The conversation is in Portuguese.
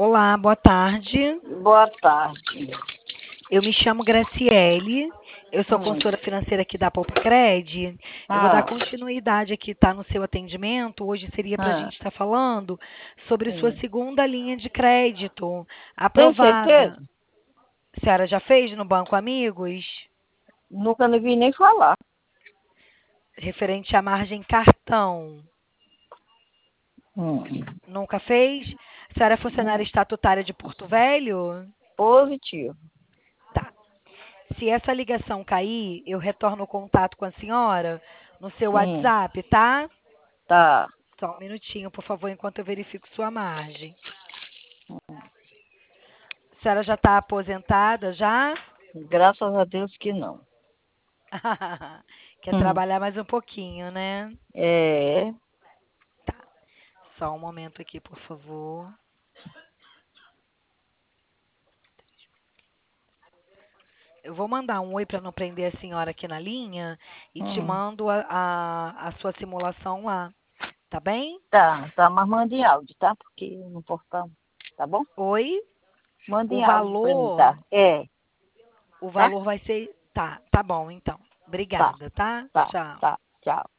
Olá, boa tarde. Boa tarde. Eu me chamo Graciele. Eu sou consultora financeira aqui da Poupa-Cred. Eu vou dar continuidade aqui, tá, no seu atendimento. Hoje seria para a gente estar falando sobre sua segunda linha de crédito Tem certeza? aprovada. A senhora já fez no Banco Amigos? Nunca não vi nem falar. Referente à margem cartão. Hum. Nunca fez? A senhora é funcionária estatutária de Porto Velho? Positivo. Tá. Se essa ligação cair, eu retorno o contato com a senhora no seu WhatsApp, tá? Tá. Só um minutinho, por favor, enquanto eu verifico sua margem. A senhora já está aposentada, já? Graças a Deus que não. Quer trabalhar mais um pouquinho, né? É. Tá. Só um momento aqui, por favor. Eu vou mandar um oi para não prender a senhora aqui na linha e te mando a sua simulação lá. Tá bem? Tá, mas mande em áudio, tá? Porque no portão. Tá bom? Oi? Mande O em áudio pra mim, valor, tá? É. o Tá? valor vai ser. Tá bom, então. Tá, Obrigada, tá? tá, Tchau. tá. Tchau.